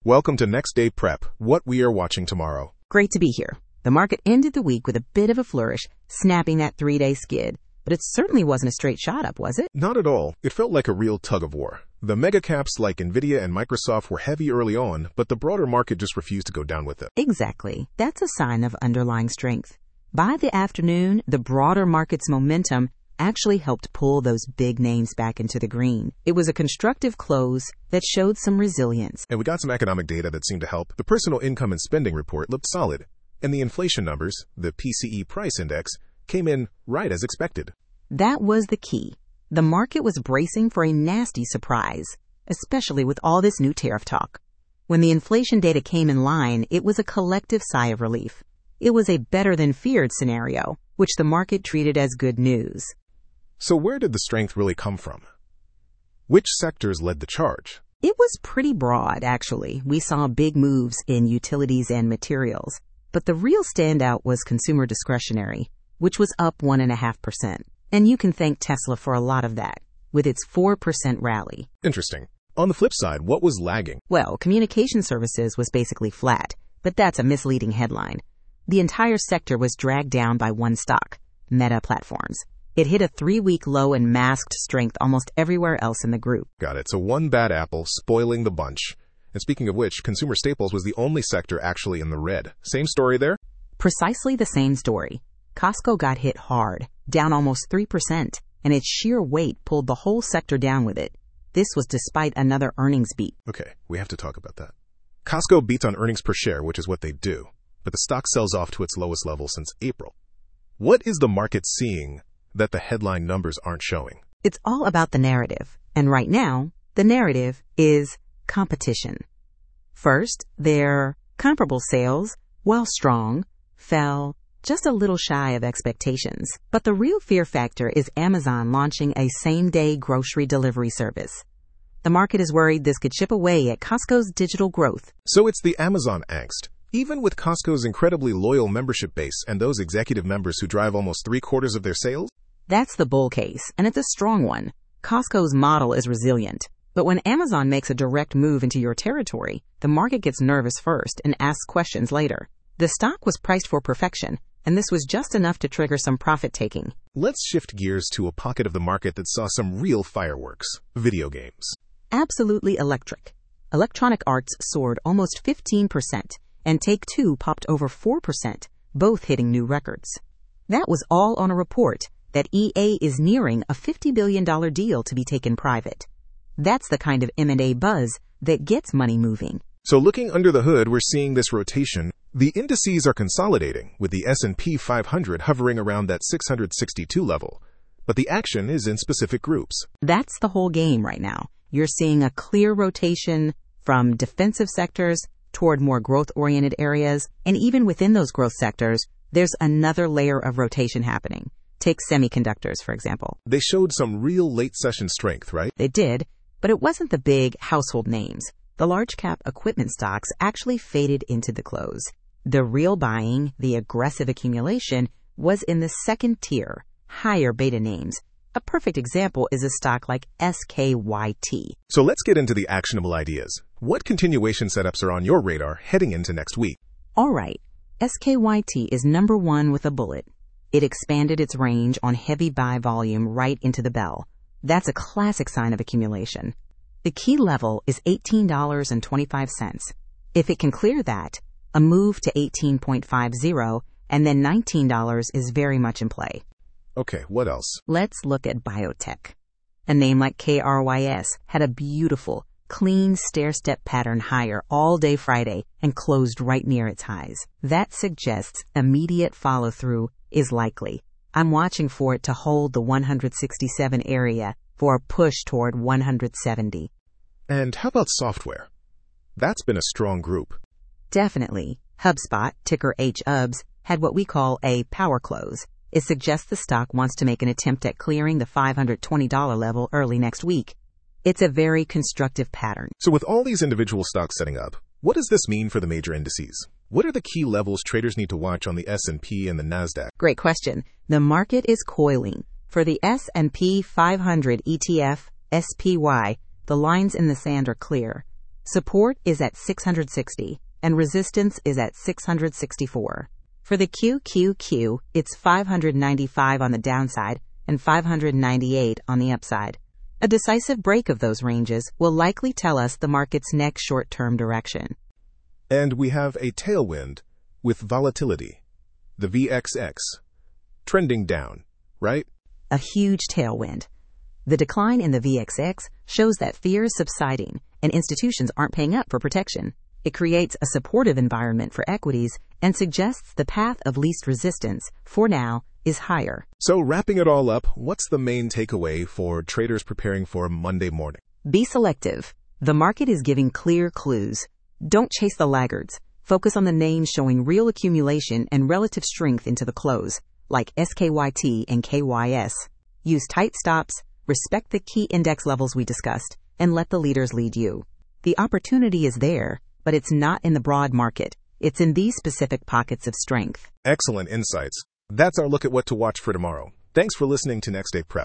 Welcome to Next Day Prep, what we are watching tomorrow. Great to be here. The market ended the week with a bit of a flourish, snapping that 3-day skid. But it certainly wasn't a straight shot up, was it? Not at all. It felt like a real tug-of-war. The mega caps like Nvidia and Microsoft were heavy early on, but the broader market just refused to go down with it. Exactly. That's a sign of underlying strength. By the afternoon, the broader market's momentum actually helped pull those big names back into the green. It was a constructive close that showed some resilience. And we got some economic data that seemed to help. The personal income and spending report looked solid, and the inflation numbers, the PCE price index, came in right as expected. That was the key. The market was bracing for a nasty surprise, especially with all this new tariff talk. When the inflation data came in line, it was a collective sigh of relief. It was a better-than-feared scenario, which the market treated as good news. So where did the strength really come from? Which sectors led the charge? It was pretty broad, actually. We saw big moves in utilities and materials. But the real standout was consumer discretionary, which was up 1.5%. And you can thank Tesla for a lot of that, with its 4% rally. Interesting. On the flip side, what was lagging? Well, communication services was basically flat, but that's a misleading headline. The entire sector was dragged down by one stock, Meta Platforms. It hit a 3-week low and masked strength almost everywhere else in the group. Got it. So one bad apple spoiling the bunch. And speaking of which, consumer staples was the only sector actually in the red. Same story there? Precisely the same story. Costco got hit hard, down almost 3%, and its sheer weight pulled the whole sector down with it. This was despite another earnings beat. Okay, we have to talk about that. Costco beats on earnings per share, which is what they do, but the stock sells off to its lowest level since April. What is the market seeing that the headline numbers aren't showing? It's all about the narrative, and right now, the narrative is competition. First, their comparable sales, while strong, fell just a little shy of expectations. But the real fear factor is Amazon launching a same-day grocery delivery service. The market is worried this could chip away at Costco's digital growth. So it's the Amazon angst. Even with Costco's incredibly loyal membership base and those executive members who drive almost 3/4 of their sales? That's the bull case, and it's a strong one. Costco's model is resilient. But when Amazon makes a direct move into your territory, the market gets nervous first and asks questions later. The stock was priced for perfection, and this was just enough to trigger some profit-taking. Let's shift gears to a pocket of the market that saw some real fireworks: video games. Absolutely electric. Electronic Arts soared almost 15%, and Take-Two popped over 4%, both hitting new records. That was all on a report that EA is nearing a $50 billion deal to be taken private. That's the kind of M&A buzz that gets money moving. So looking under the hood, we're seeing this rotation. The indices are consolidating, with the S&P 500 hovering around that 662 level. But the action is in specific groups. That's the whole game right now. You're seeing a clear rotation from defensive sectors toward more growth-oriented areas. And even within those growth sectors, there's another layer of rotation happening. Take semiconductors, for example. They showed some real late-session strength, right? They did, but it wasn't the big household names. The large-cap equipment stocks actually faded into the close. The real buying, the aggressive accumulation, was in the second tier, higher beta names. A perfect example is a stock like SKYT. So let's get into the actionable ideas. What continuation setups are on your radar heading into next week? All right, SKYT is number one with a bullet. It expanded its range on heavy buy volume right into the bell. That's a classic sign of accumulation. The key level is $18.25. If it can clear that, a move to $18.50 and then $19 is very much in play. Okay, what else? Let's look at biotech. A name like KRYS had a beautiful, clean stair-step pattern higher all day Friday and closed right near its highs. That suggests immediate follow-through is likely. I'm watching for it to hold the 167 area for a push toward 170. And how about software? That's been a strong group. Definitely. HubSpot, ticker HUBS, had what we call a power close. It suggests the stock wants to make an attempt at clearing the $520 level early next week. It's a very constructive pattern. So with all these individual stocks setting up, what does this mean for the major indices? What are the key levels traders need to watch on the S&P and the NASDAQ? Great question. The market is coiling. For the S&P 500 ETF, SPY, the lines in the sand are clear. Support is at 660, and resistance is at 664. For the QQQ, it's 595 on the downside and 598 on the upside. A decisive break of those ranges will likely tell us the market's next short-term direction. And we have a tailwind with volatility, the VXX, trending down, right? A huge tailwind. The decline in the VXX shows that fear is subsiding and institutions aren't paying up for protection. It creates a supportive environment for equities and suggests the path of least resistance, for now, is higher. So wrapping it all up, what's the main takeaway for traders preparing for Monday morning? Be selective. The market is giving clear clues. Don't chase the laggards. Focus on the names showing real accumulation and relative strength into the close, like SKYT and KYS. Use tight stops, respect the key index levels we discussed, and let the leaders lead you. The opportunity is there, but it's not in the broad market. It's in these specific pockets of strength. Excellent insights. That's our look at what to watch for tomorrow. Thanks for listening to Next Day Prep.